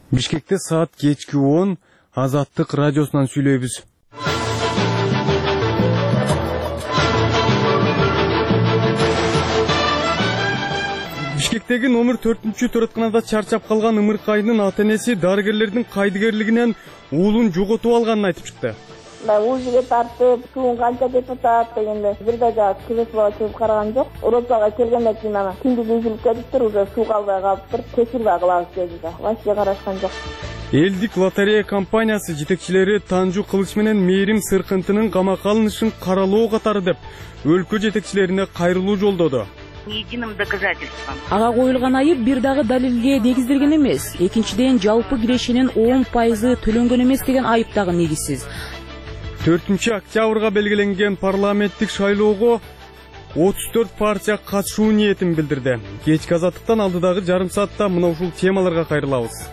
Бишкекте саат кечки 10 Азаттык радиосунан сүйлөйбүз. Бишкектеги номер 4-чү төрөтканада чарчап калган ымыркайдын ата-энеси дарыгерлердин кайдыгерлигинен уулун жоготуп алганын айтып чыкты. Ужиге тартып, суун канча депутат дегенде бир да кирес бала чыгып караган жок. Уротага келгенден кийин ана күндүз үзүлүп кетиптир, уже суу калбай калыптыр. Кечирбей кылабыз деди да. Вообще карашкан жок. Элдик лотерея компаниясы жетекчилери Танжу Кылыч менен Мээрим Сыркынтынын камакка алынышын каралоо катары деп өлкө жетекчилерине кайрылуу жолдоду. Единым доказательством. Ага коюлган айып бир дагы далилге негизделген эмес. Экинчиден, жалпы кирешинин 10% төлөнгөн эмес деген айып дагы негизсиз. 4-октябрга белгиленген парламенттик шайлоого 34 партия катышуу ниетин билдирди. Кечки Азаттыктан алдыдагы жарым саатта мына ушул темаларга кайрылабыз.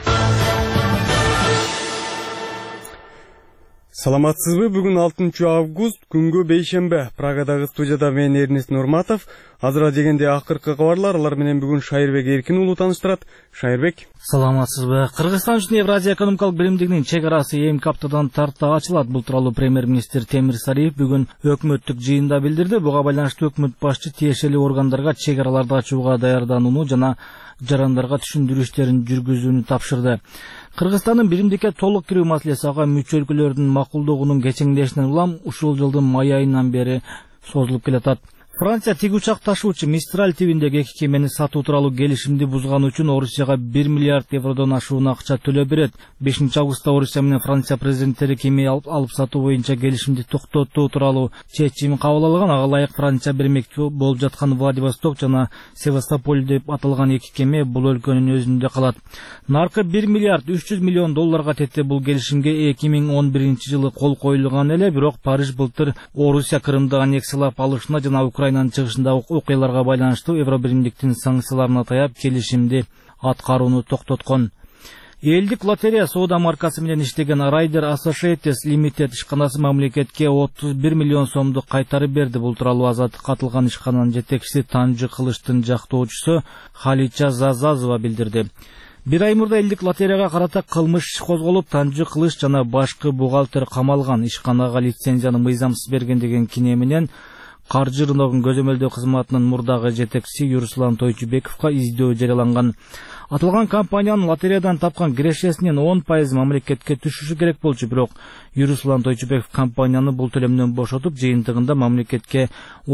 Саламатсызбы? Бүгүн 6 август, күнгө бейшембе. Прагадагы студияда мен Эрнест Нурматов. Азыр дегенде акыркы кабарлар, алар менен бүгүн Шайырбек Эркин уулу тааныштырат. Шайырбек. Саламатсызбы? Кыргызстан үчүн Евразия экономикалык биримдигинин чек арасы эмки аптадан тарта ачылат. Бул тууралуу премьер-министр Темир Сариев бүгүн өкмөттүк жыйында билдирди. Буга байланыштуу өкмөт башчы тиешелүү органдарга чек араларды ачууга даярданууну жана жарандарга түшүндүрүштерин жүргүзүүнү тапшырды. Кыргызстандын биримдикке толук кирүү маселеси ага мүчө өлкөлөрдүн макулдугунун кечеңдешинен улам ушул жылдын май айынан бери созулуп келатат. Франция тиги учак ташуучу Мистраль тибиндеги эки кемени сатуу тууралуу келишимди бузган үчүн Орусияга 1 миллиард евродон ашуун акча төлөп берет. 5 августта Орусия менен Франция президенттери кеме алып сатуу боюнча келишимди токтотуу тууралуу чечим кабыл алган. Ага ылайык Франция бермекчи болуп жаткан Владивосток жана Севастополь деп аталган эки кеме бул өлкөнүн өзүндө калат. Наркы 1 миллиард 300 миллион долларга тетти. Бул келишимге 2011 жылы кол коюлган эле, бирок Париж былтыр Орусия Крымды аннексиялап алышына жана Украинанын чыгышындагы окуяларга байланыштуу Евробиримдиктин санкцияларына таяп келишимди аткарууну токтоткон. Элдик лотерея соода маркасы менен иштеген Rider Associates Limited ишканасы мамлекетке 31 миллион сомду кайтарып берди. Бул тууралуу Азаттык катылган ишкананын жетекчиси Танжу Кылычтын жактоочусу Халича Зазазова билдирди. Бир ай мурда элдик лотереяга карата кылмыш козголуп, Танжу Кылыч жана башкы бухгалтер камалган. Ишканага лицензияны мыйзамсыз берген деген кине менен каржы рыногун көзөмөлдөө кызматынын мурдагы жетекчиси Юруслан Тойчубековго издөө жарыяланган. Аталган компаниянын лотереядан тапкан кирешесинин 10% мамлекетке түшүшү керек болчу, бирок Юруслан Тойчубеков компанияны бул төлөмдөн бошотуп, жыйынтыгында мамлекетке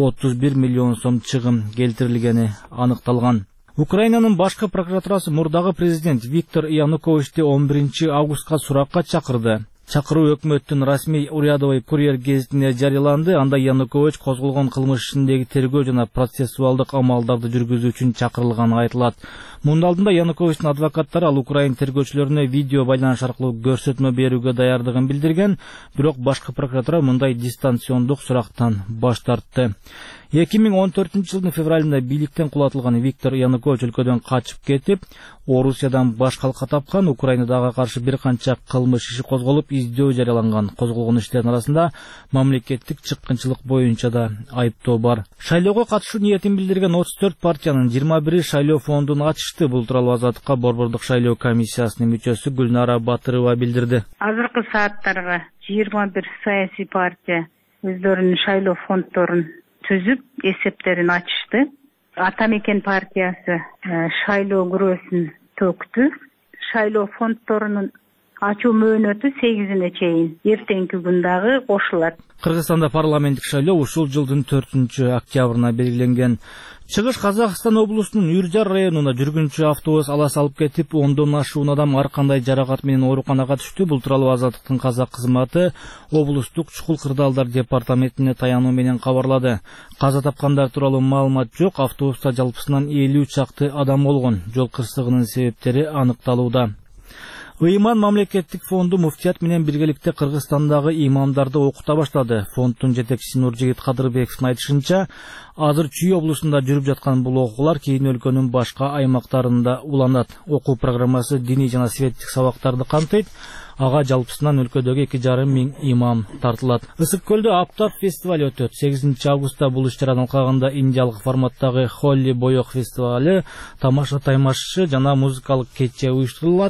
31 миллион сом чыгым келтирилгени аныкталган. Украинанын башкы прокуратурасы мурдагы президент Виктор Януковичти 11 августка суракка чакырды. Чакыруу өкмөттүн расмий урядовый курьер гезитине жарыяланды. Анда Янукович козголгон кылмыш ишиндеги тергөө жана процессуалдык амалдарды жүргүзүү үчүн чакырылганы айтылат. Мунун алдында Януковичтин адвокаттары ал Украин тергөөчүлөрүнө видео байланыш аркылуу көрсөтмө берүүгө даярдыгын билдирген, бирок башкы прокуратура мындай дистанциондук сурактан баш тартты. 2014 жылдын февралында бийликтен кулатылган Виктор Янукович өлкөдөн качып кетип, Орусиядан баш калка тапкан. Украинадага каршы бир канча кылмыш иши козголуп, издөө жарыяланган. Козголгон иштердин арасында мамлекеттик чыккынчылык боюнча да айыптоо бар. Шайлоого катышуу ниетин билдирген 34 партиянын 21 шайлоо фондун ачышты. Бул тууралуу Азаттыкка Борбордук шайлоо комиссиясынын мүчөсү Гүлнара Батырова билдирди. Азыркы сааттарга 21 саясий партия өздөрүнүн шайлоо фонддорун түзүп, эсептерин ачышты. Атамекен партиясы шайлоо күрөөсүн төктү. Шайлоо фонддорунун ачуу мөөнөтү 8-ине чейин эртеңки күн дагы кошулат. Кыргызстанда парламенттик шайлоо ушул жылдын 4-октябрына белгиленген. Чыгыш Казакстан облусунун Үржар районуна жүргүнчү автобус ала салып кетип, 10дон ашуун адам ар кандай жаракат менен ооруканага түштү. Бул тууралуу Азаттыктын казак кызматы облустук чукул кырдаалдар департаментине таянуу менен кабарлады. Каза тапкандар тууралуу маалымат жок. Автобуста жалпысынан 50 чакты адам болгон. Жол кырсыгынын себептери аныкталууда. Ыйман мамлекеттик фонду муфтият менен биргеликте Кыргызстандагы имамдарды окута баштады. Фонддун жетекчиси Нуржигит Кадырбековдун айтышынча, азыр Чүй облусунда жүрүп жаткан бул окуулар кийин өлкөнүн башка аймактарында уланат. Окуу программасы диний жана светтик сабактарды камтыйт. Ага жалпысынан өлкөдөгү 2,5 миң имам тартылат. Ысык көлдө Аптап фестиваль өтөт. 8 августта бул иш-чара алкагында индиялык форматтагы Холли боек фестиваль, тамаша таймашы жана музыкалык кече уюштурулат.